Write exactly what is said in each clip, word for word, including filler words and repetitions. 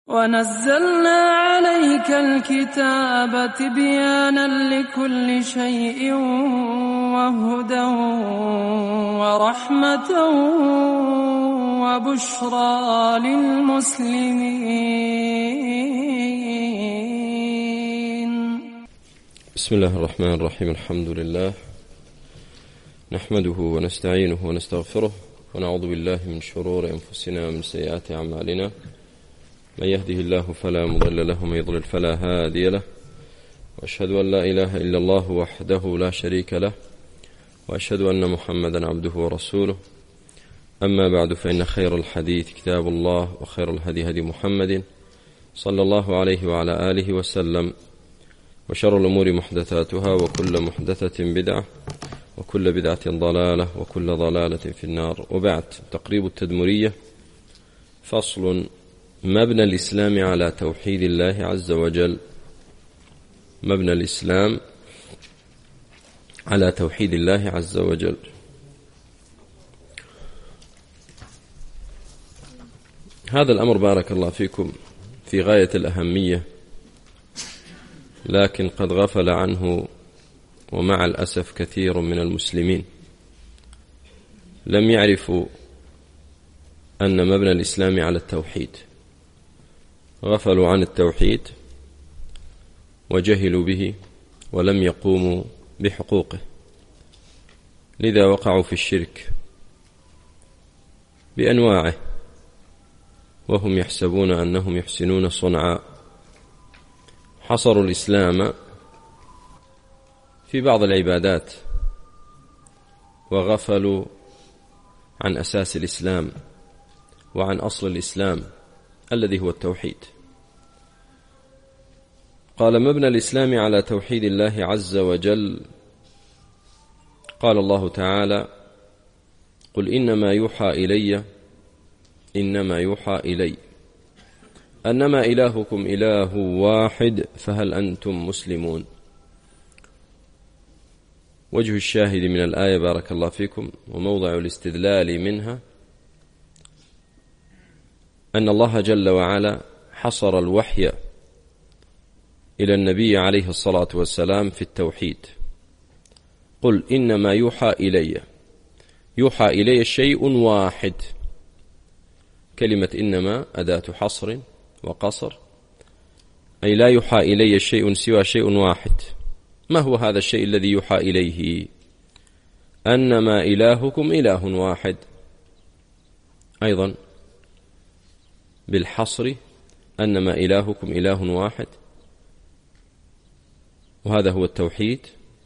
ونزلنا عليك الكتاب تبيانا لكل شيء وهدى ورحمة وبشرى للمسلمين. بسم الله الرحمن الرحيم. الحمد لله نحمده ونستعينه ونستغفره ونعوذ بالله من شرور أنفسنا ومن سيئات أعمالنا. من يهده الله فلا مضل له ومن يضلل فلا هادي له، وأشهد أن لا إله إلا الله وحده لا شريك له، وأشهد أن محمدا عبده ورسوله. أما بعد، فإن خير الحديث كتاب الله، وخير الهدي هدي محمد صلى الله عليه وعلى آله وسلم، وشر الأمور محدثاتها، وكل محدثة بدعة، وكل بدعة ضلالة، وكل ضلالة في النار. وبعد، تقريب التدمرية. فصل: مبنى الإسلام على توحيد الله عز وجل. مبنى الإسلام على توحيد الله عز وجل. هذا الأمر بارك الله فيكم في غاية الأهمية، لكن قد غفل عنه ومع الأسف كثير من المسلمين. لم يعرفوا أن مبنى الإسلام على التوحيد، غفلوا عن التوحيد وجهلوا به ولم يقوموا بحقوقه، لذا وقعوا في الشرك بأنواعه وهم يحسبون أنهم يحسنون صنعا. حصروا الإسلام في بعض العبادات وغفلوا عن أساس الإسلام وعن أصل الإسلام الذي هو التوحيد. قال: مبنى الإسلام على توحيد الله عز وجل. قال الله تعالى: قل إنما يوحى إلي إنما يوحى إلي أنما إلهكم إله واحد فهل أنتم مسلمون. وجه الشاهد من الآية بارك الله فيكم وموضع الاستدلال منها أن الله جل وعلا حصر الوحي إلى النبي عليه الصلاة والسلام في التوحيد. قل إنما يوحى إلي، يوحى إلي شيء واحد. كلمة إنما أداة حصر وقصر، أي لا يوحى إلي شيء سوى شيء واحد. ما هو هذا الشيء الذي يوحى إليه؟ أنما إلهكم إله واحد، أيضا بالحصر، أنما إلهكم إله واحد، وهذا هو التوحيد.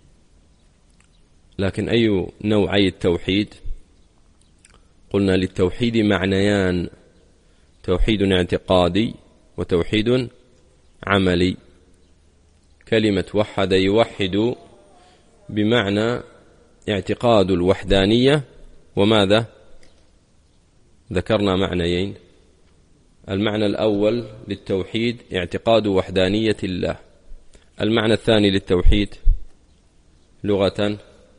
لكن أي نوعي التوحيد؟ قلنا للتوحيد معنيان: توحيد اعتقادي وتوحيد عملي. كلمة وحد يوحد بمعنى اعتقاد الوحدانية، وماذا؟ ذكرنا معنيين. المعنى الأول للتوحيد اعتقاد وحدانية الله. المعنى الثاني للتوحيد لغة؟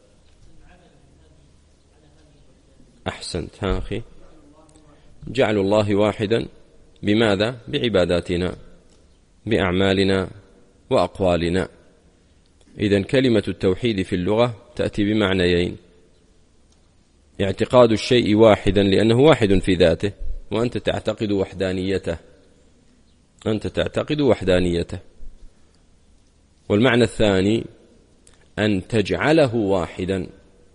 أحسنت، ها أخي، جعل الله واحدا بماذا؟ بعباداتنا، بأعمالنا وأقوالنا. إذن كلمة التوحيد في اللغة تأتي بمعنيين: اعتقاد الشيء واحدا لأنه واحد في ذاته، وأنت تعتقد وحدانيته، أنت تعتقد وحدانيته. والمعنى الثاني أن تجعله واحدا،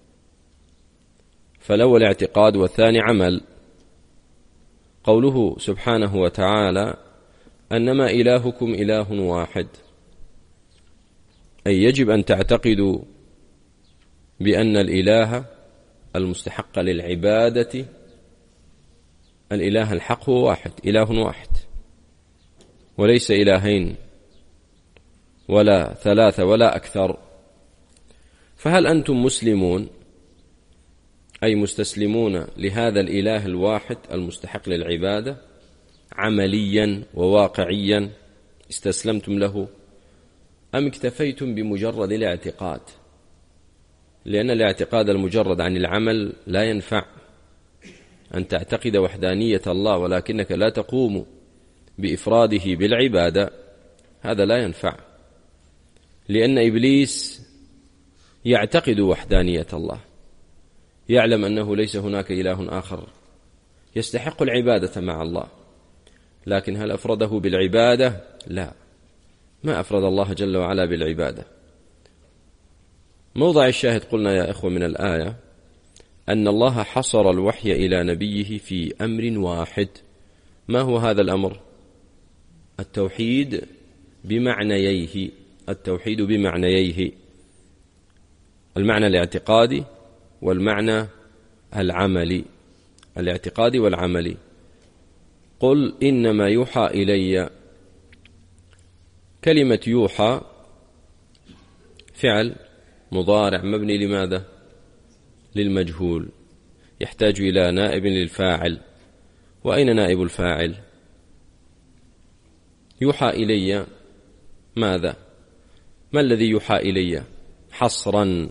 فالأول اعتقاد والثاني عمل. قوله سبحانه وتعالى: أنما إلهكم إله واحد، أي يجب أن تعتقدوا بأن الإله المستحق للعبادة، الإله الحق هو واحد، إله واحد، وليس إلهين ولا ثلاثة ولا أكثر. فهل أنتم مسلمون، أي مستسلمون لهذا الإله الواحد المستحق للعبادة عمليا وواقعيا؟ استسلمتم له أم اكتفيتم بمجرد الاعتقاد؟ لأن الاعتقاد المجرد عن العمل لا ينفع. أن تعتقد وحدانية الله ولكنك لا تقوم بإفراده بالعبادة هذا لا ينفع، لأن إبليس يعتقد وحدانية الله، يعلم أنه ليس هناك إله آخر يستحق العبادة مع الله، لكن هل أفرده بالعبادة؟ لا، ما أفرد الله جل وعلا بالعبادة. موضع الشاهد قلنا يا إخوة من الآية أن الله حصر الوحي إلى نبيه في أمر واحد. ما هو هذا الأمر؟ التوحيد بمعنييه، التوحيد بمعنييه، المعنى الاعتقادي والمعنى العملي، الاعتقادي والعملي. قل إنما يوحى إلي، كلمة يوحى فعل مضارع مبني لماذا؟ للمجهول، يحتاج إلى نائب للفاعل. وأين نائب الفاعل؟ يوحى إلي ماذا؟ ما الذي يوحى إلي؟ حصرا،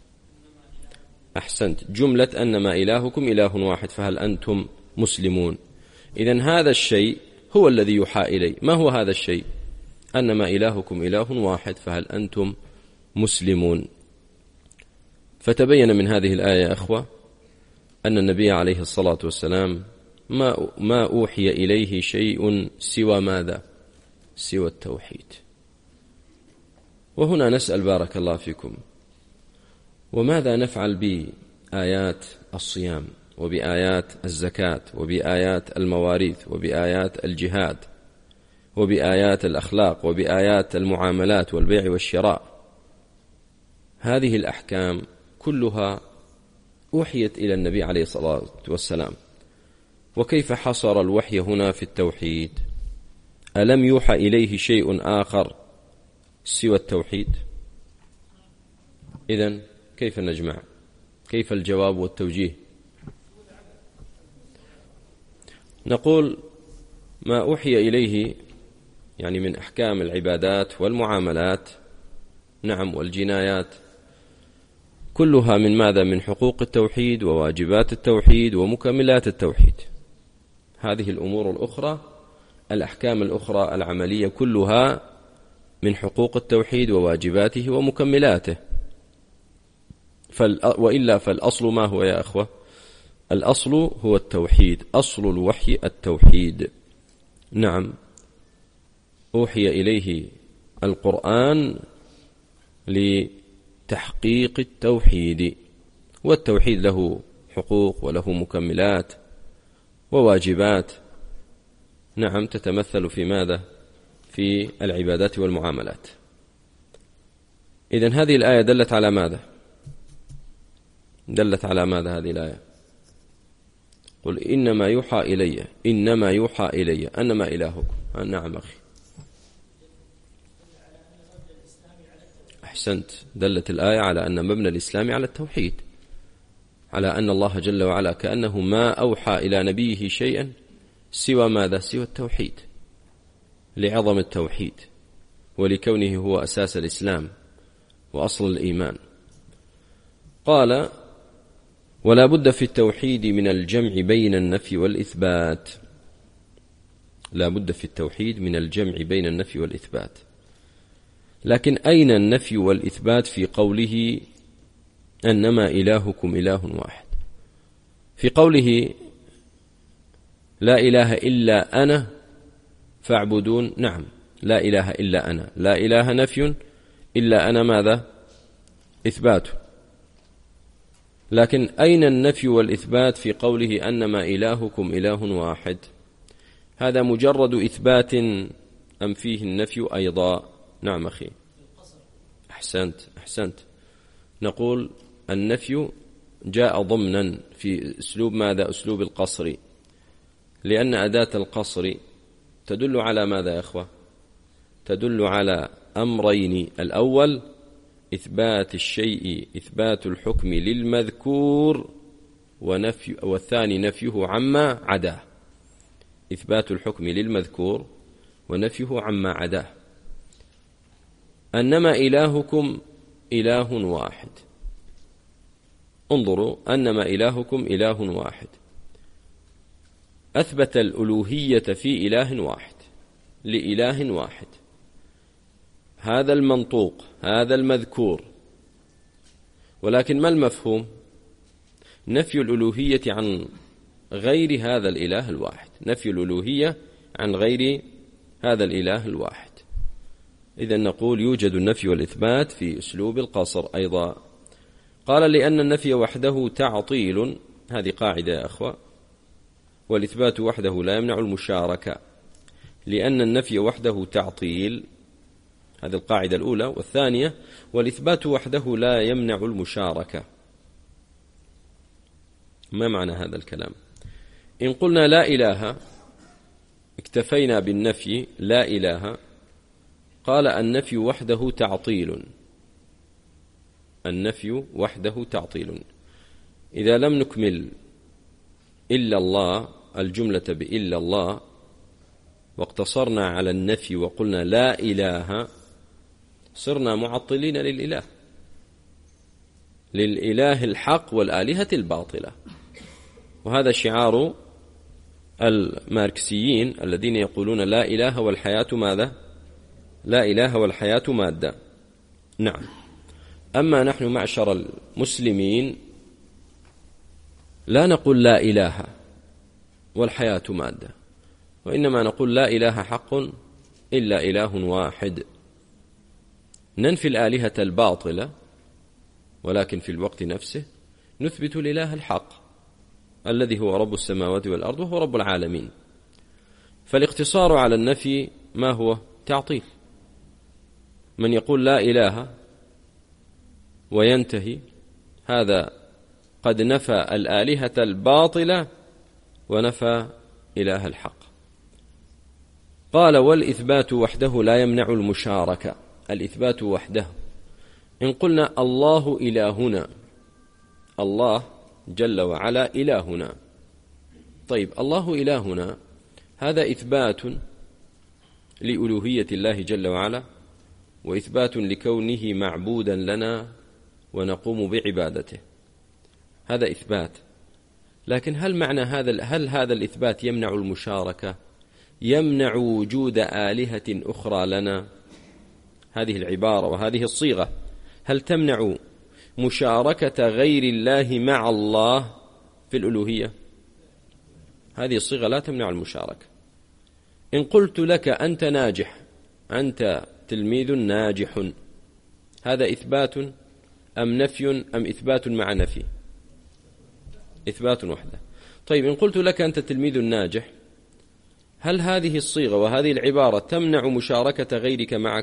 أحسنت، جملة أنما إلهكم إله واحد فهل أنتم مسلمون. إذن هذا الشيء هو الذي يوحى إلي. ما هو هذا الشيء؟ أنما إلهكم إله واحد فهل أنتم مسلمون. فتبين من هذه الآية يا أخوة أن النبي عليه الصلاة والسلام ما, ما أوحي إليه شيء سوى ماذا؟ سوى التوحيد. وهنا نسأل بارك الله فيكم، وماذا نفعل بآيات الصيام وبآيات الزكاة وبآيات المواريث وبآيات الجهاد وبآيات الأخلاق وبآيات المعاملات والبيع والشراء؟ هذه الأحكام كلها أوحيت إلى النبي عليه الصلاة والسلام. وكيف حصر الوحي هنا في التوحيد؟ ألم يوحى إليه شيء آخر سوى التوحيد؟ إذن كيف نجمع؟ كيف الجواب والتوجيه؟ نقول ما أوحي إليه يعني من أحكام العبادات والمعاملات، نعم، والجنايات، كلها من ماذا؟ من حقوق التوحيد وواجبات التوحيد ومكملات التوحيد. هذه الأمور الأخرى، الأحكام الأخرى العملية، كلها من حقوق التوحيد وواجباته ومكملاته. فال... وإلا فالأصل ما هو يا أخوة؟ الأصل هو التوحيد، أصل الوحي التوحيد. نعم، أوحي إليه القرآن لتحقيق التوحيد، والتوحيد له حقوق وله مكملات وواجبات، نعم، تتمثل في ماذا؟ في العبادات والمعاملات. إذن هذه الآية دلت على ماذا؟ دلت على ماذا هذه الآية؟ قل إنما يوحى إلي، إنما يوحى إلي، أنما إلهكم. نعم أخي، أحسنت، دلت الآية على أن مبنى الإسلام على التوحيد، على أن الله جل وعلا كأنه ما أوحى إلى نبيه شيئا سوى ماذا؟ سوى التوحيد، لعظم التوحيد ولكونه هو أساس الإسلام وأصل الإيمان. قال ولا بد في التوحيد من الجمع بين النفي والإثبات. لا بد في التوحيد من الجمع بين النفي والإثبات. لكن أين النفي والإثبات في قوله أنما إلهكم إله واحد؟ في قوله لا إله إلا أنا فاعبدون، نعم، لا إله إلا أنا، لا إله نفي، إلا أنا ماذا؟ إثبات. لكن أين النفي والإثبات في قوله أنما إلهكم إله واحد؟ هذا مجرد إثبات أم فيه النفي أيضا؟ نعم أخي، أحسنت أحسنت. نقول النفي جاء ضمنا في أسلوب ماذا؟ أسلوب القصر، لأن أداة القصر تدل على ماذا يا أخوة؟ تدل على أمرين: الأول إثبات الشيء، إثبات الحكم للمذكور، ونفي، والثاني نفيه عما عداه. إثبات الحكم للمذكور ونفيه عما عداه. أنما إلهكم إله واحد، انظروا، أنما إلهكم إله واحد، أثبت الألوهية في إله واحد، لإله واحد. هذا المنطوق، هذا المذكور. ولكن ما المفهوم؟ نفي الألوهية عن غير هذا الإله الواحد، نفي الألوهية عن غير هذا الإله الواحد. إذن نقول يوجد النفي والإثبات في أسلوب القصر أيضا. قال لأن النفي وحده تعطيل، هذه قاعدة يا أخوة، والإثبات وحده لا يمنع المشاركة. لأن النفي وحده تعطيل، هذه القاعدة الأولى. والثانية والإثبات وحده لا يمنع المشاركة. ما معنى هذا الكلام؟ إن قلنا لا إله، اكتفينا بالنفي لا إله، قال النفي وحده تعطيل، النفي وحده تعطيل. إذا لم نكمل إلا الله الجملة بإلا الله واقتصرنا على النفي وقلنا لا إله، صرنا معطلين للإله، للإله الحق والآلهة الباطلة. وهذا شعار الماركسيين الذين يقولون لا إله والحياة ماذا؟ لا إله والحياة مادة. نعم. أما نحن معشر المسلمين لا نقول لا إله والحياة مادة، وإنما نقول لا إله حق إلا إله واحد. ننفي الآلهة الباطلة، ولكن في الوقت نفسه نثبت الإله الحق الذي هو رب السماوات والأرض وهو رب العالمين. فالاقتصار على النفي ما هو؟ تعطيل. من يقول لا إله وينتهي، هذا قد نفى الآلهة الباطلة ونفى إله الحق. قال والإثبات وحده لا يمنع المشاركة. الإثبات وحده، إن قلنا الله إلهنا، الله جل وعلا إلهنا، طيب الله إلهنا هذا إثبات لألوهية الله جل وعلا، وإثبات لكونه معبودا لنا ونقوم بعبادته، هذا إثبات. لكن هل معنى هذا هل هذا الإثبات يمنع المشاركة؟ يمنع وجود آلهة أخرى لنا؟ هذه العبارة وهذه الصيغة هل تمنع مشاركة غير الله مع الله في الألوهية؟ هذه الصيغة لا تمنع المشاركة. إن قلت لك أنت ناجح، أنت تلميذ ناجح، هذا إثبات أم نفي أم إثبات مع نفي؟ إثبات وحده. طيب إن قلت لك أنت تلميذ ناجح، هل هذه الصيغة وهذه العبارة تمنع مشاركة غيرك معك؟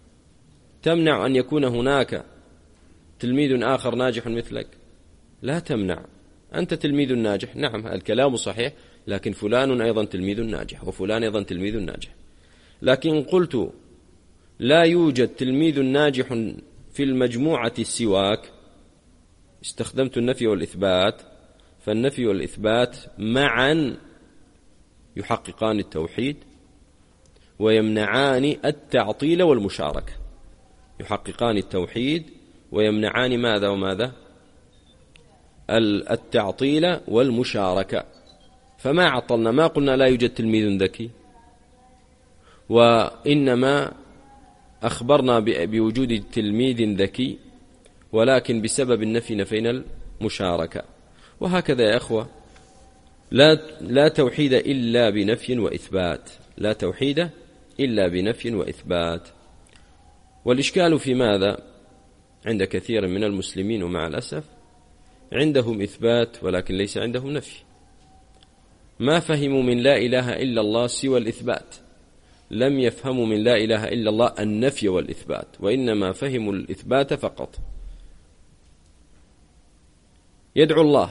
تمنع أن يكون هناك تلميذ آخر ناجح مثلك؟ لا تمنع. أنت تلميذ ناجح، نعم الكلام صحيح، لكن فلان أيضا تلميذ ناجح وفلان أيضا تلميذ ناجح. لكن قلت لا يوجد تلميذ ناجح في المجموعة سواك، استخدمت النفي والإثبات، فالنفي والإثبات معا يحققان التوحيد ويمنعان التعطيل والمشاركة، يحققان التوحيد ويمنعان ماذا وماذا؟ التعطيل والمشاركة. فما عطلنا، ما قلنا لا يوجد تلميذ ذكي، وإنما أخبرنا بوجود تلميذ ذكي، ولكن بسبب النفي نفينا المشاركة. وهكذا يا أخوة، لا لا توحيد إلا بنفي وإثبات، لا توحيد إلا بنفي وإثبات. والإشكال في ماذا؟ عند كثير من المسلمين ومع الأسف عندهم إثبات ولكن ليس عندهم نفي. ما فهموا من لا إله إلا الله سوى الإثبات، لم يفهموا من لا إله إلا الله النفي والإثبات، وإنما فهموا الإثبات فقط. يدعو الله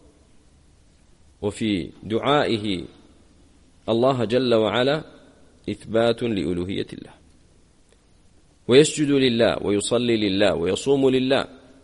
وفي دعائه الله جل وعلا إثبات لألوهية الله، ويسجد لله ويصلي لله ويصوم لله.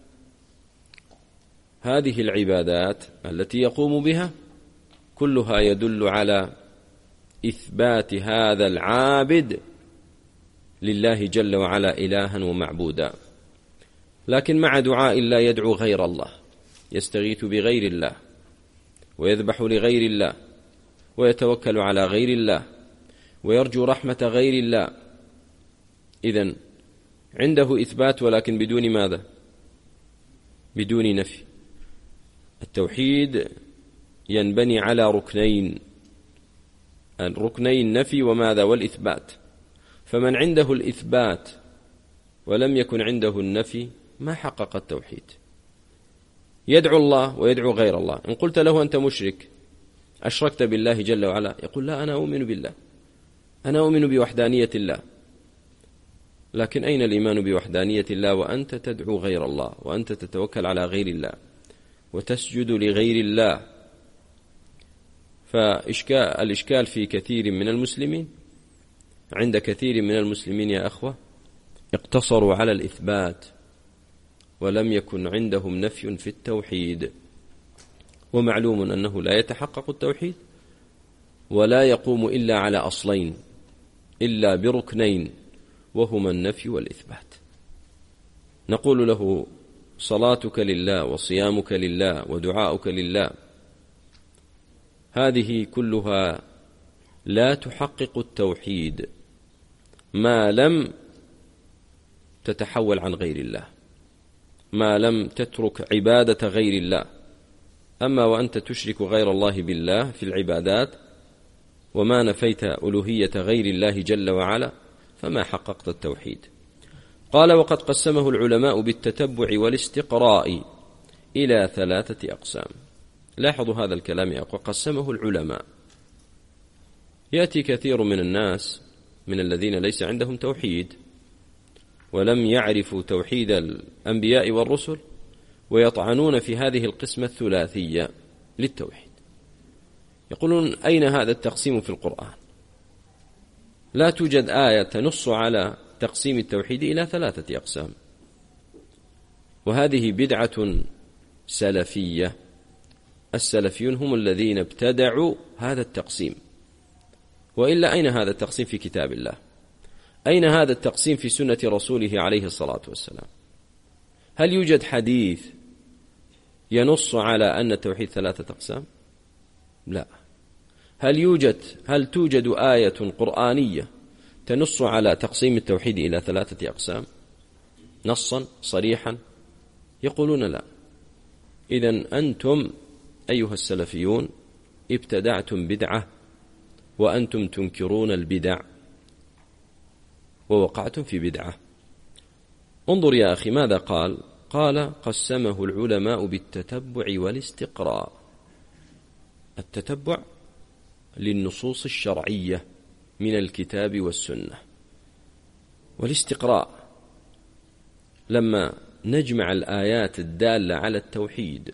هذه العبادات التي يقوم بها كلها يدل على إثبات هذا العابد لله جل وعلا إلها ومعبودا. لكن مع دعاء الله يدعو غير الله، يستغيث بغير الله ويذبح لغير الله ويتوكل على غير الله ويرجو رحمة غير الله، إذن عنده إثبات ولكن بدون ماذا؟ بدون نفي. التوحيد ينبني على ركنين، الركنين النفي وماذا؟ والإثبات. فمن عنده الإثبات ولم يكن عنده النفي ما حقق التوحيد. يدعو الله ويدعو غير الله. إن قلت له أنت مشرك، أشركت بالله جل وعلا، يقول لا، أنا أؤمن بالله، أنا أؤمن بوحدانية الله. لكن أين الإيمان بوحدانية الله وأنت تدعو غير الله، وأنت تتوكل على غير الله وتسجد لغير الله؟ فالإشكال في كثير من المسلمين، عند كثير من المسلمين يا أخوة، اقتصروا على الإثبات ولم يكن عندهم نفي في التوحيد. ومعلوم أنه لا يتحقق التوحيد ولا يقوم إلا على أصلين، إلا بركنين، وهما النفي والإثبات. نقول له صلاتك لله وصيامك لله ودعاؤك لله، هذه كلها لا تحقق التوحيد ما لم تتحول عن غير الله، ما لم تترك عبادة غير الله. أما وأنت تشرك غير الله بالله في العبادات وما نفيت ألوهية غير الله جل وعلا فما حققت التوحيد. قال: وقد قسمه العلماء بالتتبع والاستقراء إلى ثلاثة أقسام. لاحظوا هذا الكلام يا أخوة، قسمه العلماء. يأتي كثير من الناس من الذين ليس عندهم توحيد ولم يعرفوا توحيد الأنبياء والرسل ويطعنون في هذه القسمة الثلاثية للتوحيد، يقولون: أين هذا التقسيم في القرآن؟ لا توجد آية تنص على تقسيم التوحيد إلى ثلاثة أقسام. وهذه بدعة سلفية. السلفيون هم الذين ابتدعوا هذا التقسيم، وإلا أين هذا التقسيم في كتاب الله؟ أين هذا التقسيم في سنة رسوله عليه الصلاة والسلام؟ هل يوجد حديث ينص على أن التوحيد ثلاثة أقسام؟ لا. هل يوجد هل توجد آية قرآنية تنص على تقسيم التوحيد إلى ثلاثة أقسام نصا صريحا؟ يقولون لا. إذن أنتم أيها السلفيون ابتدعتم بدعة وأنتم تنكرون البدع ووقعتم في بدعة. انظر يا أخي ماذا قال؟ قال: قسمه العلماء بالتتبع والاستقراء. التتبع للنصوص الشرعية من الكتاب والسنة، والاستقراء لما نجمع الآيات الدالة على التوحيد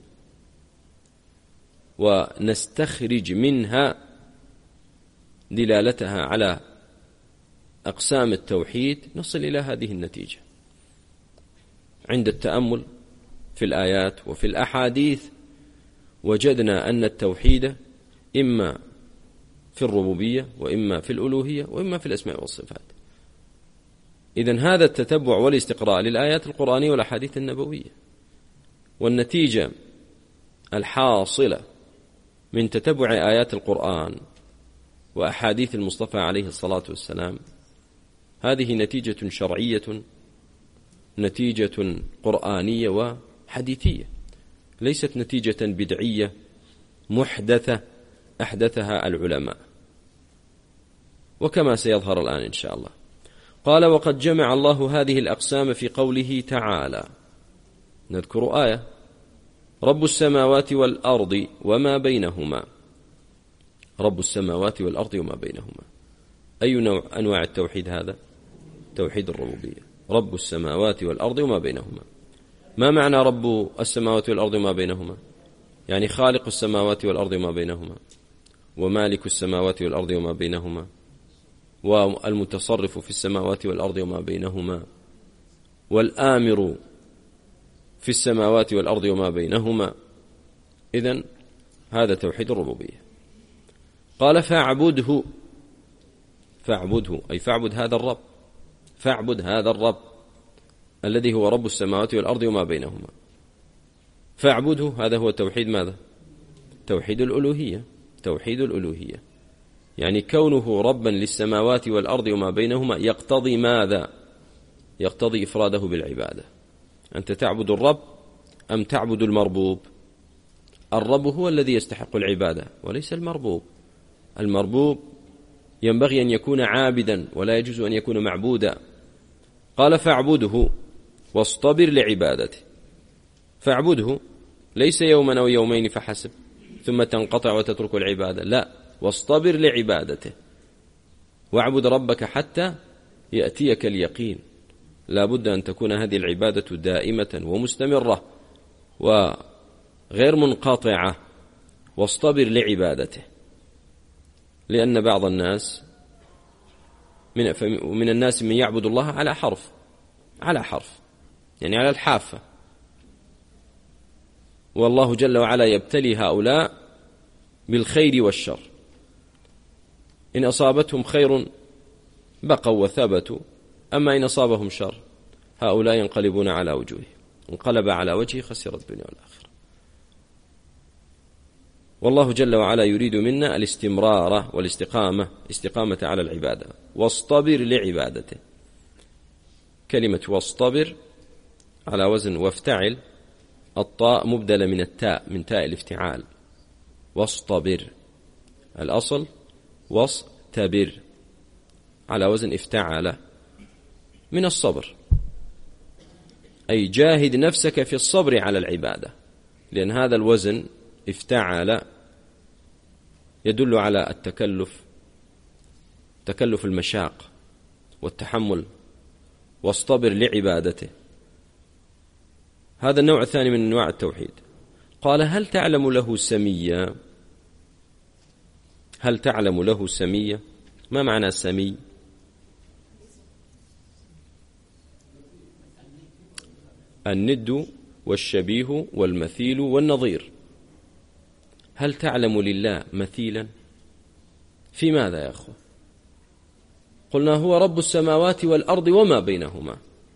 ونستخرج منها دلالتها على أقسام التوحيد نصل إلى هذه النتيجة. عند التأمل في الآيات وفي الأحاديث وجدنا أن التوحيد إما في الربوبية وإما في الألوهية وإما في الأسماء والصفات. إذن هذا التتبع والاستقراء للآيات القرآنية والأحاديث النبوية، والنتيجة الحاصلة من تتبع آيات القرآن وأحاديث المصطفى عليه الصلاة والسلام هذه نتيجة شرعية، نتيجة قرآنية وحديثية، ليست نتيجة بدعية محدثة أحدثها العلماء، وكما سيظهر الآن إن شاء الله. قال: وقد جمع الله هذه الأقسام في قوله تعالى. نذكر آية: رب السماوات والأرض وما بينهما. رب السماوات والأرض وما بينهما، أي نوع أنواع التوحيد هذا؟ توحيد الربوبية. رب السماوات والأرض وما بينهما. ما معنى رب السماوات والأرض وما بينهما؟ يعني خالق السماوات والأرض وما بينهما، ومالك السماوات والأرض وما بينهما، والمتصرف في السماوات والأرض وما بينهما، والآمر في السماوات والأرض وما بينهما. إذن هذا توحيد الربوبية. قال: فاعبده. فاعبده أي فاعبد هذا الرب، فاعبد هذا الرب الذي هو رب السماوات والأرض وما بينهما. فاعبده هذا هو توحيد ماذا؟ توحيد الألوهية. توحيد الألوهية. يعني كونه ربا للسماوات والأرض وما بينهما يقتضي ماذا؟ يقتضي إفراده بالعبادة. أنت تعبد الرب أم تعبد المربوب؟ الرب هو الذي يستحق العبادة وليس المربوب. المربوب ينبغي أن يكون عابدا ولا يجوز أن يكون معبودا. قال فاعبده واصطبر لعبادته. فاعبده ليس يوما أو يومين فحسب ثم تنقطع وتترك العبادة، لا، واصطبر لعبادته. واعبد ربك حتى يأتيك اليقين. لا بد أن تكون هذه العبادة دائمة ومستمرة وغير منقطعة. واصطبر لعبادته، لأن بعض الناس من, من الناس من يعبد الله على حرف على حرف يعني على الحافة، والله جل وعلا يبتلي هؤلاء بالخير والشر. إن أصابتهم خير بقوا وثبتوا، أما إن أصابهم شر هؤلاء ينقلبون على وجوههم. انقلب على وجهه خسر الدنيا والآخرة. والله جل وعلا يريد منا الاستمرار والاستقامة، استقامة على العبادة. واصطبر لعبادته. كلمة واصطبر على وزن وافتعل، الطاء مبدلة من التاء، من تاء الافتعال. واصطبر الأصل واصطبر على وزن افتعل من الصبر، أي جاهد نفسك في الصبر على العبادة، لأن هذا الوزن افتعل يدل على التكلف، تكلف المشاق والتحمل. واصطبر لعبادته. هذا النوع الثاني من أنواع التوحيد. قال هل تعلم له سميا؟ هل تعلم له سميا؟ ما معنى سمي؟ الند والشبيه والمثيل والنظير. هل تعلم لله مثيلا؟ في ماذا يا أخوة؟ قلنا هو رب السماوات والأرض وما بينهما،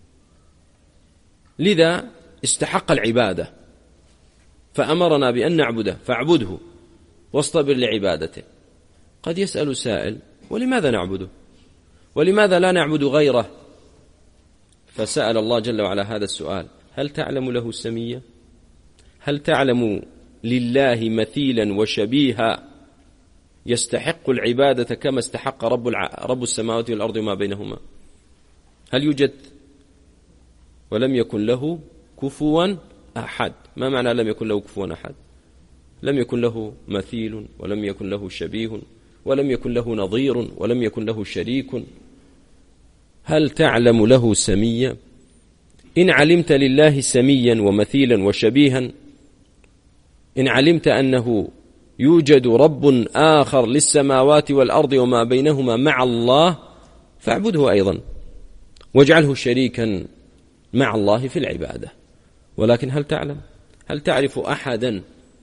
لذا استحق العبادة فأمرنا بأن نعبده، فاعبده واصطبر لعبادته. قد يسأل سائل ولماذا نعبده؟ ولماذا لا نعبد غيره؟ فسأل الله جل وعلا هذا السؤال: هل تعلم له سميا؟ هل تعلم لله مثيلا وشبيها يستحق العبادة كما استحق رب, الع... رب السماوات والأرض وما بينهما؟ هل يوجد؟ ولم يكن له كفوا أحد. ما معنى لم يكن له كفوا أحد؟ لم يكن له مثيل، ولم يكن له شبيه، ولم يكن له نظير، ولم يكن له شريك. هل تعلم له سميا؟ إن علمت لله سميا ومثيلا وشبيها، إن علمت أنه يوجد رب آخر للسماوات والأرض وما بينهما مع الله، فاعبده أيضا واجعله شريكا مع الله في العبادة. ولكن هل تعلم؟ هل تعرف أحدا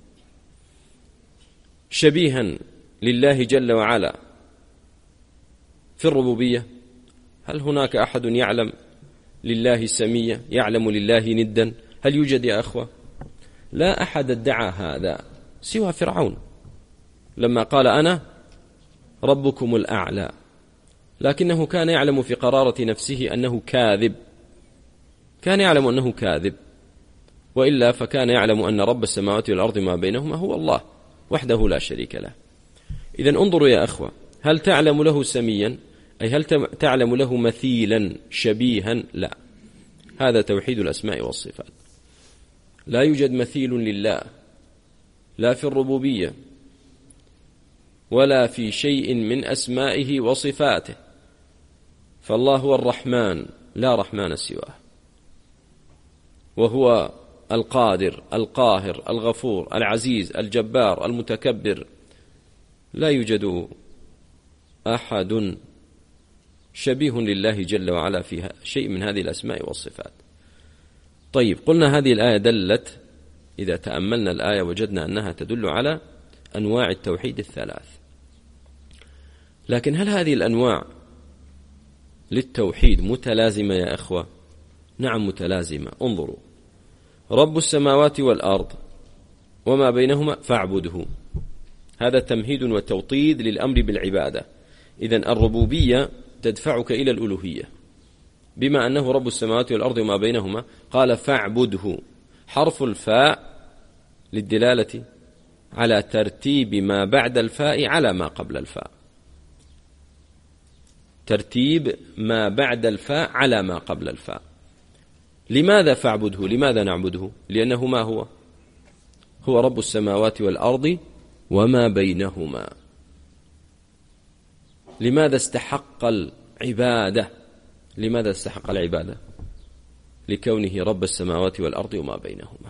شبيها لله جل وعلا في الربوبية؟ هل هناك أحد يعلم لله سمية، يعلم لله ندا؟ هل يوجد يا أخوة؟ لا أحد ادعى هذا سوى فرعون لما قال أنا ربكم الأعلى، لكنه كان يعلم في قرارة نفسه أنه كاذب، كان يعلم أنه كاذب، وإلا فكان يعلم أن رب السماوات والأرض ما بينهما هو الله وحده لا شريك له. إذن انظروا يا أخوة، هل تعلم له سميا؟ أي هل تعلم له مثيلا شبيها؟ لا، هذا توحيد الأسماء والصفات. لا يوجد مثيل لله، لا في الربوبية ولا في شيء من أسمائه وصفاته. فالله هو الرحمن لا رحمن سواه، وهو القادر القاهر الغفور العزيز الجبار المتكبر. لا يوجد أحد شبيه لله جل وعلا في شيء من هذه الأسماء والصفات. طيب، قلنا هذه الآية دلت، إذا تأملنا الآية وجدنا أنها تدل على أنواع التوحيد الثلاث. لكن هل هذه الأنواع للتوحيد متلازمة يا أخوة؟ نعم متلازمة. انظروا: رب السماوات والأرض وما بينهما فاعبده. هذا تمهيد وتوطيد للأمر بالعبادة. إذن الربوبية تدفعك إلى الألوهية، بما أنه رب السماوات والأرض وما بينهما قال فاعبده. حرف الفاء للدلالة على ترتيب ما بعد الفاء على ما قبل الفاء، ترتيب ما بعد الفاء على ما قبل الفاء. لماذا فاعبده؟ لماذا نعبده؟ لأنه ما هو؟ هو رب السماوات والأرض وما بينهما. لماذا استحق العبادة؟ لماذا استحق العبادة؟ لكونه رب السماوات والأرض وما بينهما.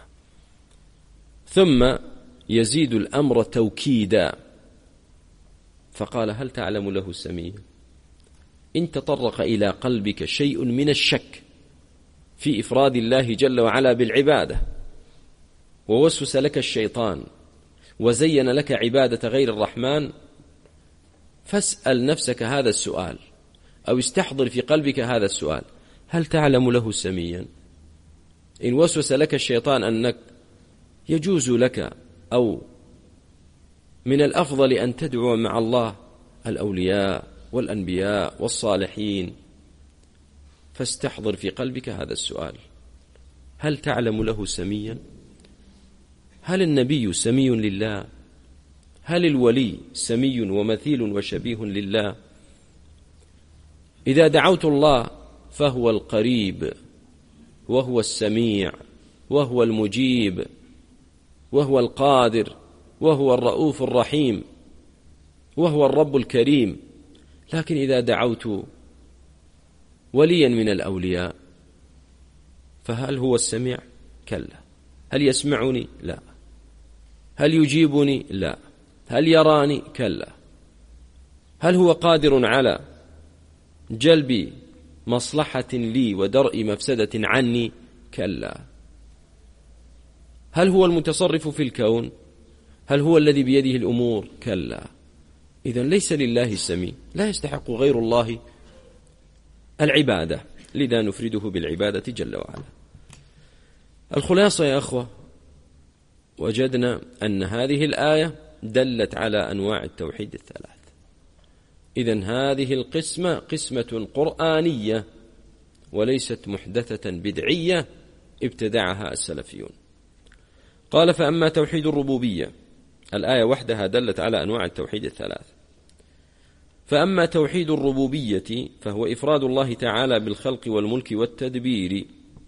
ثم يزيد الأمر توكيدا، فقال هل تعلم له سميا؟ إن تطرق إلى قلبك شيء من الشك في إفراد الله جل وعلا بالعبادة، ووسوس لك الشيطان وزين لك عبادة غير الرحمن، فاسأل نفسك هذا السؤال، أو استحضر في قلبك هذا السؤال: هل تعلم له سميا؟ إن وسوس لك الشيطان أنك يجوز لك أو من الأفضل أن تدعو مع الله الأولياء والأنبياء والصالحين، فاستحضر في قلبك هذا السؤال: هل تعلم له سميا؟ هل النبي سمي لله؟ هل الولي سمي ومثيل وشبيه لله؟ إذا دعوت الله فهو القريب وهو السميع وهو المجيب وهو القادر وهو الرؤوف الرحيم وهو الرب الكريم. لكن إذا دعوت وليا من الأولياء فهل هو السميع؟ كلا. هل يسمعني؟ لا. هل يجيبني؟ لا. هل يراني؟ كلا. هل هو قادر على جلب مصلحة لي ودرء مفسدة عني؟ كلا. هل هو المتصرف في الكون؟ هل هو الذي بيده الأمور؟ كلا. إذن ليس لله السميع، لا يستحق غير الله العبادة، لذا نفرده بالعبادة جل وعلا. الخلاصة يا أخوة، وجدنا أن هذه الآية دلت على أنواع التوحيد الثلاث. إذن هذه القسمة قسمة قرآنية وليست محدثة بدعية ابتدعها السلفيون. قال: فأما توحيد الربوبية، الآية وحدها دلت على أنواع التوحيد الثلاث. فأما توحيد الربوبية فهو إفراد الله تعالى بالخلق والملك والتدبير.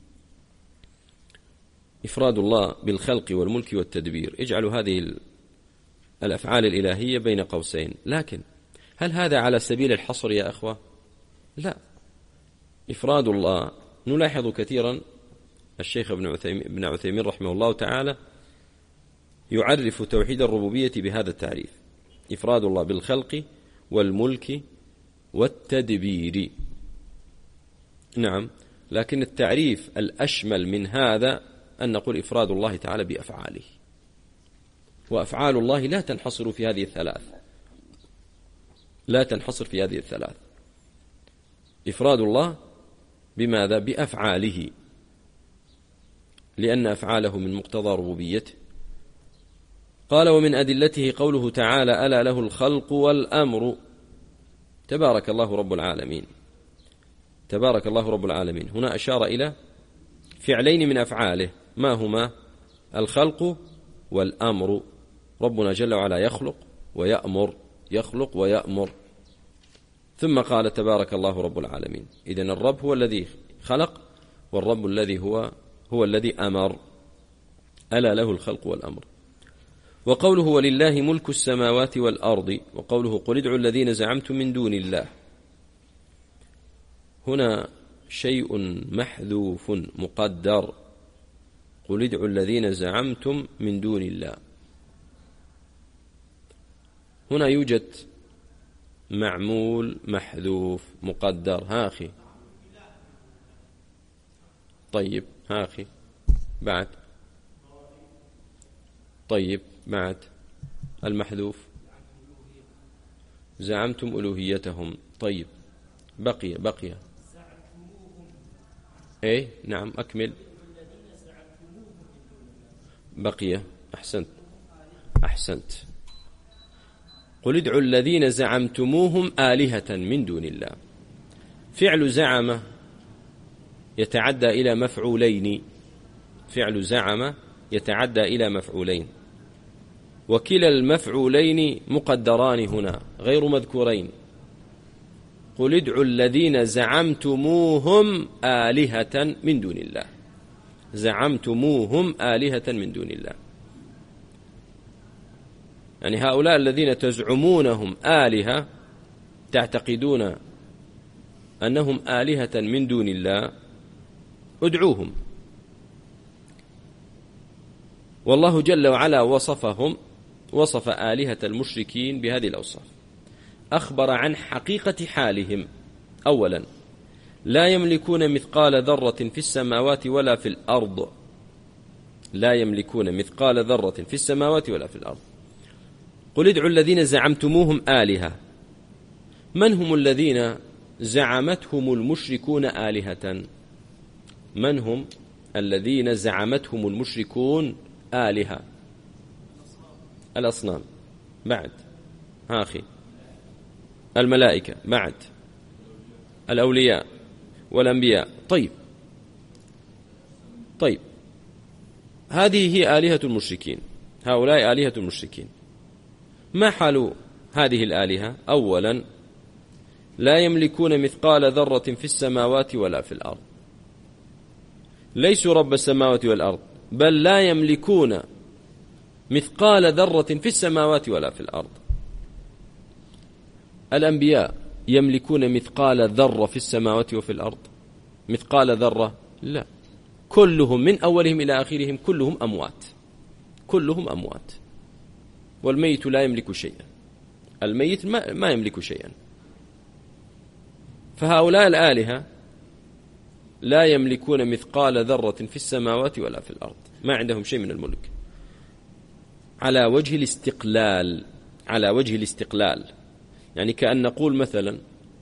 إفراد الله بالخلق والملك والتدبير، اجعلوا هذه الأفعال الإلهية بين قوسين. لكن هل هذا على سبيل الحصر يا أخوة؟ لا. إفراد الله، نلاحظ كثيرا الشيخ ابن عثيمين, ابن عثيمين رحمه الله تعالى يعرف توحيد الربوبية بهذا التعريف: إفراد الله بالخلق والملك والتدبير. نعم، لكن التعريف الأشمل من هذا أن نقول إفراد الله تعالى بأفعاله، وأفعال الله لا تنحصر في هذه الثلاث، لا تنحصر في هذه الثلاث. إفراد الله بماذا؟ بأفعاله، لأن أفعاله من مقتضى ربوبيته. قال: ومن أدلته قوله تعالى: ألا له الخلق والأمر. تبارك الله رب العالمين، تبارك الله رب العالمين. هنا أشار إلى فعلين من أفعاله، ما هما؟ الخلق والأمر. ربنا جل وعلا يخلق ويأمر، يخلق ويأمر. ثم قال: تبارك الله رب العالمين. إذن الرب هو الذي خلق، والرب الذي هو هو الذي أمر. ألا له الخلق والأمر. وقوله: ولله ملك السماوات والأرض. وقوله: قل ادعوا الذين زعمتم من دون الله. هنا شيء محذوف مقدر: قل ادعوا الذين زعمتم من دون الله. هنا يوجد معمول محذوف مقدر. ها أخي، طيب، ها أخي بعد، طيب بعد المحذوف زعمتم ألوهيتهم. طيب، بقي بقي ايه نعم، أكمل. بقي، أحسنت أحسنت قل ادعوا الذين زعمتموهم آلهة من دون الله. فعل زعم يتعدى إلى مفعولين، فعل زعم يتعدى إلى مفعولين، وكلا المفعولين مقدران هنا غير مذكورين. قل ادعوا الذين زعمتموهم آلهة من دون الله، زعمتموهم آلهة من دون الله، يعني هؤلاء الذين تزعمونهم آلهة، تعتقدون أنهم آلهة من دون الله، ادعوهم. والله جل وعلا وصفهم، وصف آلهة المشركين بهذه الأوصاف، أخبر عن حقيقة حالهم. أولا، لا يملكون مثقال ذرة في السماوات ولا في الأرض، لا يملكون مثقال ذرة في السماوات ولا في الأرض. قل ادعوا الذين زعمتموهم آلهة. من هم الذين زعمتهم المشركون آلهة؟ من هم الذين زعمتهم المشركون آلهة؟ الأصنام، بعد ها أخي، الملائكة، بعد الأولياء والأنبياء. طيب طيب هذه هي آلهة المشركين، هؤلاء آلهة المشركين. ما حال هذه الآلهة؟ أولا، لا يملكون مثقال ذرة في السماوات ولا في الأرض، ليسوا رب السماوات والأرض، بل لا يملكون مثقال ذرة في السماوات ولا في الأرض. الأنبياء يملكون مثقال ذرة في السماوات وفي الأرض؟ مثقال ذرة؟ لا، كلهم من أولهم إلى آخرهم كلهم أموات، كلهم أموات، والميت لا يملك شيئا، الميت ما يملك شيئا. فهؤلاء الآلهة لا يملكون مثقال ذرة في السماوات ولا في الأرض، ما عندهم شيء من الملك، على وجه الاستقلال، على وجه الاستقلال. يعني كأن نقول مثلا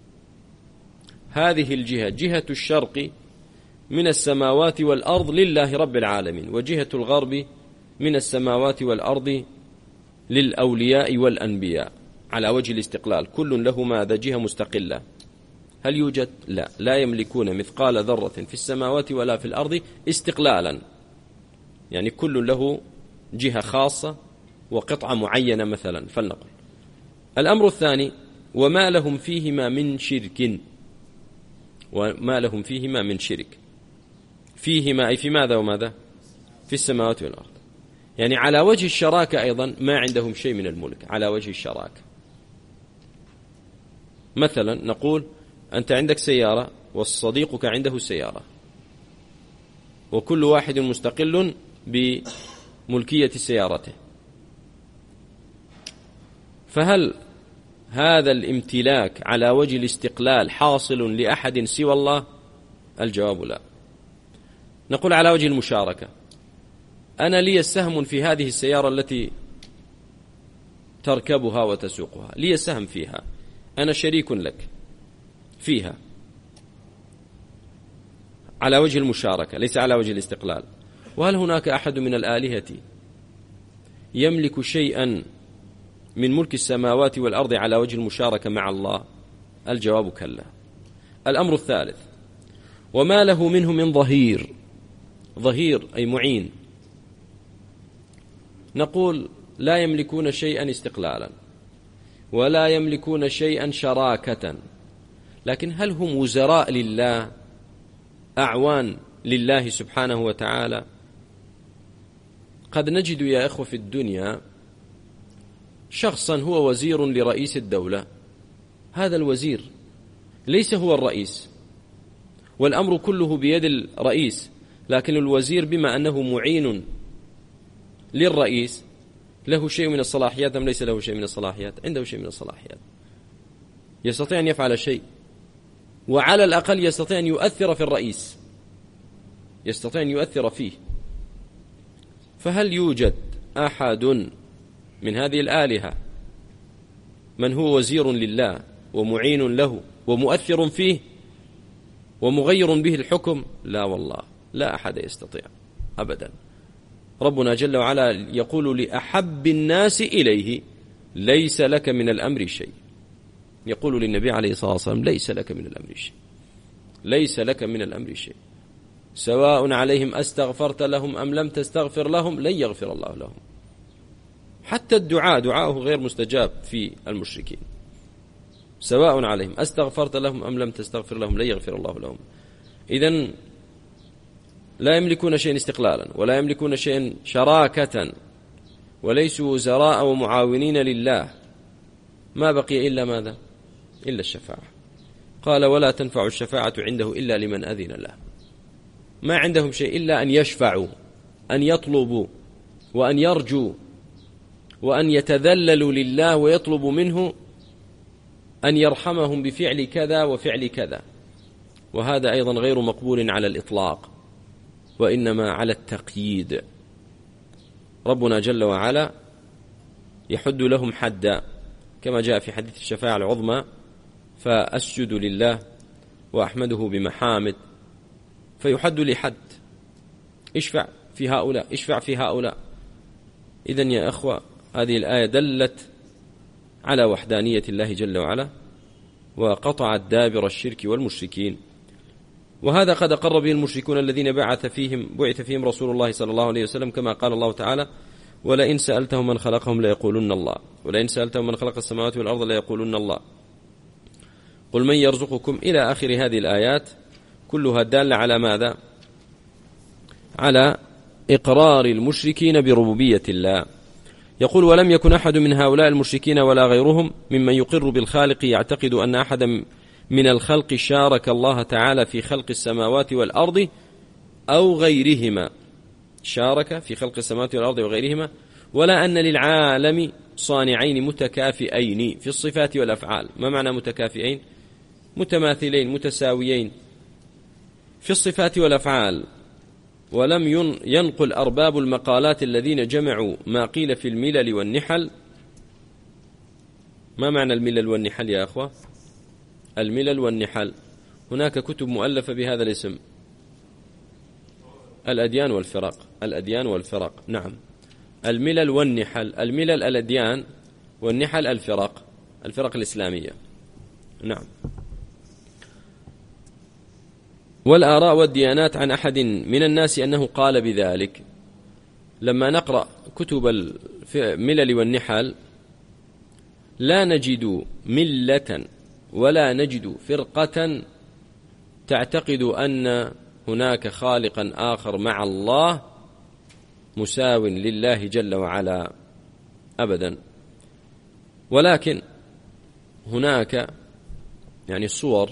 هذه الجهة، جهة الشرق من السماوات والأرض لله رب العالمين، وجهة الغرب من السماوات والأرض للأولياء والأنبياء، على وجه الاستقلال، كل له ماذا؟ جهة مستقلة. هل يوجد؟ لا، لا يملكون مثقال ذرة في السماوات ولا في الأرض استقلالا، يعني كل له جهة خاصة وقطعة معينة مثلا فلنقل. الأمر الثاني، وما لهم فيهما من شرك، وما لهم فيهما من شرك، فيهما أي في ماذا وماذا؟ في السماوات والأرض، يعني على وجه الشراكة أيضا ما عندهم شيء من الملك، على وجه الشراكة. مثلا نقول أنت عندك سيارة وصديقك عنده سيارة، وكل واحد مستقل بملكية سيارته، فهل هذا الامتلاك على وجه الاستقلال حاصل لأحد سوى الله؟ الجواب لا. نقول على وجه المشاركة، أنا لي سهم في هذه السيارة التي تركبها وتسوقها، لي سهم فيها، أنا شريك لك فيها، على وجه المشاركة ليس على وجه الاستقلال. وهل هناك أحد من الآلهة يملك شيئا من ملك السماوات والأرض على وجه المشاركة مع الله؟ الجواب كلا. الأمر الثالث، وما له منه من ظهير، ظهير أي معين. نقول لا يملكون شيئا استقلالا ولا يملكون شيئا شراكة، لكن هل هم وزراء لله، أعوان لله سبحانه وتعالى؟ قد نجد يا أخوة في الدنيا شخصا هو وزير لرئيس الدولة، هذا الوزير ليس هو الرئيس، والأمر كله بيد الرئيس، لكن الوزير بما أنه معين للرئيس له شيء من الصلاحيات أم ليس له شيء من الصلاحيات؟ عنده شيء من الصلاحيات، يستطيع أن يفعل شيء، وعلى الأقل يستطيع أن يؤثر في الرئيس، يستطيع أن يؤثر فيه. فهل يوجد أحد من هذه الآلهة من هو وزير لله ومعين له ومؤثر فيه ومغير به الحكم؟ لا والله، لا أحد يستطيع أبدا. ربنا جل وعلا يقول لأحب الناس إليه ليس لك من الأمر شيء. يقول للنبي عليه الصلاة والسلام ليس لك من الأمر شيء، ليس لك من الأمر شيء، سواء عليهم أستغفرت لهم أم لم تستغفر لهم لن يغفر الله لهم. حتى الدعاء دعاؤه غير مستجاب في المشركين، سواء عليهم أستغفرت لهم أم لم تستغفر لهم لن يغفر الله لهم. إذن لا يملكون شيئا استقلالا، ولا يملكون شيئا شراكة، وليسوا وزراء ومعاونين لله. ما بقي إلا ماذا؟ إلا الشفاعة. قال ولا تنفع الشفاعة عنده إلا لمن أذن له. ما عندهم شيء إلا أن يشفعوا، أن يطلبوا، وأن يرجوا، وأن يتذللوا لله ويطلبوا منه أن يرحمهم بفعل كذا وفعل كذا. وهذا أيضا غير مقبول على الإطلاق، وإنما على التقييد. ربنا جل وعلا يحد لهم حدا، كما جاء في حديث الشفاعة العظمى: فأسجد لله وأحمده بمحامد، فيحد لحد، اشفع في هؤلاء، اشفع في هؤلاء. إذن يا أخوة، هذه الآية دلت على وحدانية الله جل وعلا، وقطعت دابر الشرك والمشركين. وهذا قد أقر به المشركون الذين بعث فيهم بعث فيهم رسول الله صلى الله عليه وسلم، كما قال الله تعالى: ولئن سألتهم من خلقهم ليقولن الله، ولئن سألتهم من خلق السماوات والأرض ليقولن الله، قل من يرزقكم، إلى آخر هذه الآيات، كلها دالة على ماذا؟ على إقرار المشركين بربوبية الله. يقول: ولم يكن أحد من هؤلاء المشركين ولا غيرهم ممن يقر بالخالق يعتقد أن أحدا من الخلق شارك الله تعالى في خلق السماوات والأرض أو غيرهما، شارك في خلق السماوات والأرض وغيرهما، ولا أن للعالم صانعين متكافئين في الصفات والأفعال. ما معنى متكافئين؟ متماثلين، متساويين في الصفات والأفعال. ولم ينقل أرباب المقالات الذين جمعوا ما قيل في الملل والنحل. ما معنى الملل والنحل يا أخوة؟ الملل والنحل، هناك كتب مؤلفة بهذا الاسم: الأديان والفرق. الأديان والفرق، نعم. الملل والنحل، الملل الأديان، والنحل الفرق، الفرق الإسلامية، نعم. والآراء والديانات عن أحد من الناس أنه قال بذلك. لما نقرأ كتب الملل والنحل لا نجد ملة ولا نجد فرقة تعتقد أن هناك خالقا آخر مع الله مساو لله جل وعلا أبدا. ولكن هناك يعني صور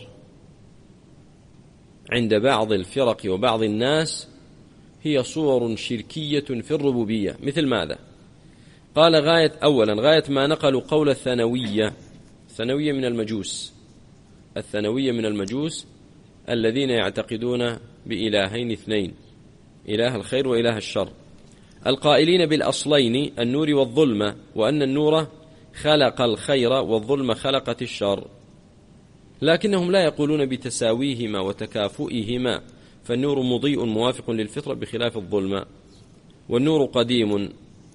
عند بعض الفرق وبعض الناس هي صور شركية في الربوبية. مثل ماذا؟ قال: غاية أولا غاية ما نقلوا قول الثانوية. الثانوية من المجوس، الثانوية من المجوس الذين يعتقدون بإلهين اثنين، إله الخير وإله الشر، القائلين بالأصلين النور والظلمة، وأن النور خلق الخير والظلم خلقت الشر، لكنهم لا يقولون بتساويهما وتكافؤهما، فالنور مضيء موافق للفطرة بخلاف الظلمة، والنور قديم.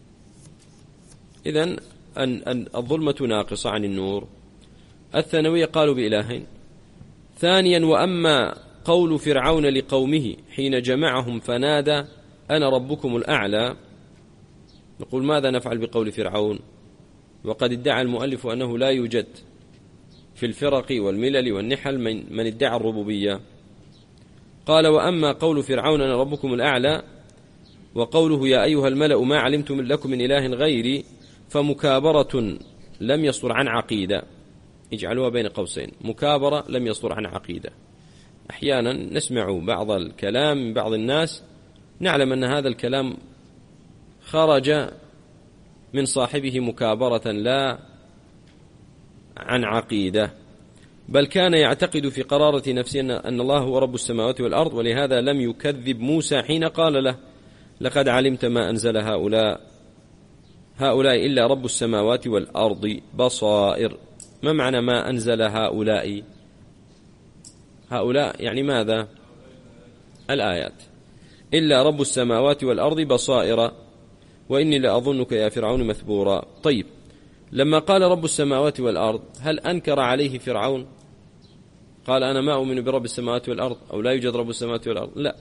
إذن أن الظلمة ناقصة عن النور. الثانوية قالوا بإلهين. ثانيا: وأما قول فرعون لقومه حين جمعهم فنادى أنا ربكم الأعلى، نقول: ماذا نفعل بقول فرعون؟ وقد ادعى المؤلف أنه لا يوجد في الفرق والملل والنحل من, من ادعى الربوبية. قال: وأما قول فرعون أنا ربكم الأعلى، وقوله يا أيها الملأ ما علمت لكم من إله غيري، فمكابرة لم يصدر عن عقيدة. اجعلوها بين قوسين، مكابرة لم يصدر عن عقيدة. أحيانا نسمع بعض الكلام من بعض الناس نعلم أن هذا الكلام خرج من صاحبه مكابرة لا عن عقيدة، بل كان يعتقد في قرارة نفسه أن الله هو رب السماوات والأرض، ولهذا لم يكذب موسى حين قال له لقد علمت ما أنزل هؤلاء هؤلاء إلا رب السماوات والأرض بصائر. ما معنى ما أنزل هؤلاء؟ هؤلاء يعني ماذا؟ الآيات. إلا رب السماوات والأرض بصائر وإني لأظنك يا فرعون مثبورا. طيب، لما قال رب السماوات والأرض هل أنكر عليه فرعون؟ قال أنا ما أؤمن برب السماوات والأرض أو لا يوجد رب السماوات والأرض؟ لا.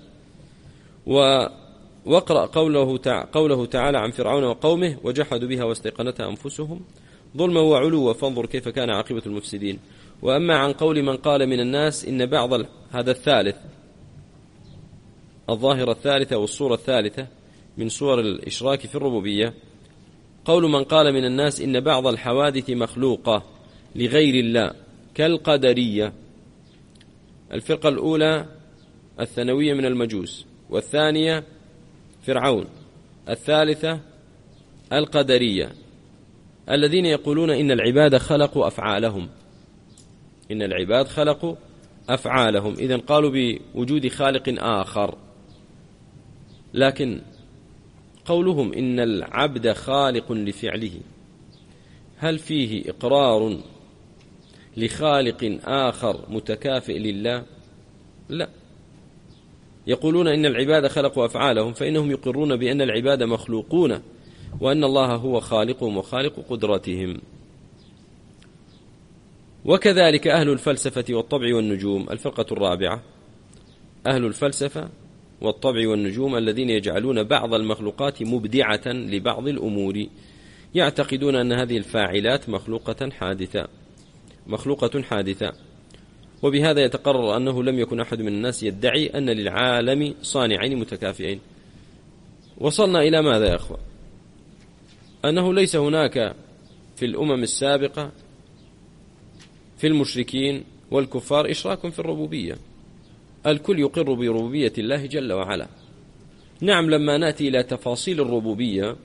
واقرأ قوله, تع... قوله تعالى عن فرعون وقومه وجحدوا بها واستيقنتها أنفسهم ظلما وعلوا فانظر كيف كان عاقبة المفسدين. وأما عن قول من قال من الناس إن بعض ال... هذا الثالث، الظاهرة الثالثة والصورة الثالثة من صور الإشراك في الربوبية، قول من قال من الناس إن بعض الحوادث مخلوقة لغير الله كالقدرية. الفرقة الأولى الثانوية من المجوس، والثانية فرعون، الثالثة القدرية الذين يقولون إن العباد خلقوا أفعالهم، إن العباد خلقوا أفعالهم، إذن قالوا بوجود خالق آخر. لكن قولهم إن العبد خالق لفعله هل فيه إقرار لخالق آخر متكافئ لله؟ لا. يقولون إن العباد خلقوا أفعالهم فإنهم يقرون بأن العباد مخلوقون وأن الله هو خالقهم وخالق قدرتهم. وكذلك أهل الفلسفة والطبع والنجوم، الفرقة الرابعة أهل الفلسفة والطبع والنجوم الذين يجعلون بعض المخلوقات مبدعة لبعض الأمور، يعتقدون أن هذه الفاعلات مخلوقة حادثة مخلوقة حادثة وبهذا يتقرر أنه لم يكن أحد من الناس يدعي أن للعالم صانعين متكافئين. وصلنا إلى ماذا يا أخوة؟ أنه ليس هناك في الأمم السابقة في المشركين والكفار إشراك في الربوبية، الكل يقر بربوبية الله جل وعلا. نعم، لما نأتي إلى تفاصيل الربوبية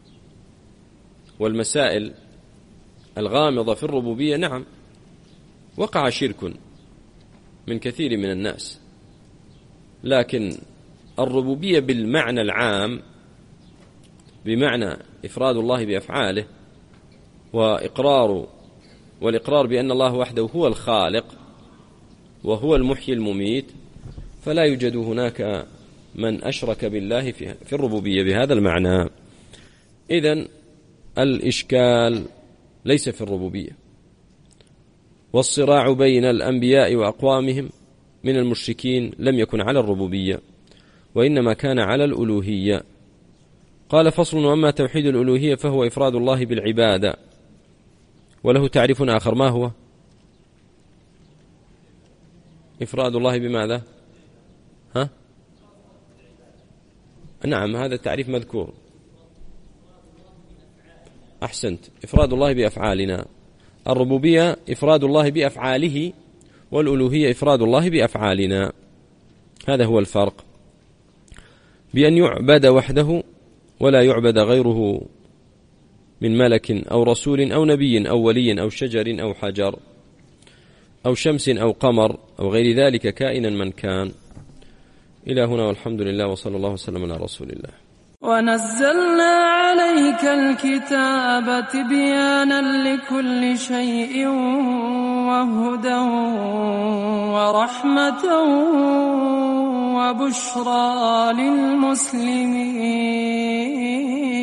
والمسائل الغامضة في الربوبية، نعم وقع شرك من كثير من الناس، لكن الربوبية بالمعنى العام بمعنى إفراد الله بأفعاله وإقرار والإقرار بأن الله وحده هو الخالق وهو المحيي المميت، فلا يوجد هناك من أشرك بالله في الربوبية بهذا المعنى. إذن الإشكال ليس في الربوبية، والصراع بين الأنبياء وأقوامهم من المشركين لم يكن على الربوبية وإنما كان على الألوهية. قال فصل: وأما توحيد الألوهية فهو إفراد الله بالعبادة، وله تعريف آخر. ما هو إفراد الله بماذا؟ ها؟ نعم، هذا التعريف مذكور. أحسنت، إفراد الله بأفعالنا. الربوبية إفراد الله بأفعاله، والألوهية إفراد الله بأفعالنا. هذا هو الفرق، بأن يعبد وحده ولا يعبد غيره من ملك أو رسول أو نبي أو ولي أو شجر أو حجر أو شمس أو قمر أو غير ذلك كائنا من كان. إلى هنا والحمد لله، وصلى الله وسلم على رسول الله. ونزلنا عليك الكتاب تبيانا لكل شيء وهدى ورحمة وبشرى للمسلمين.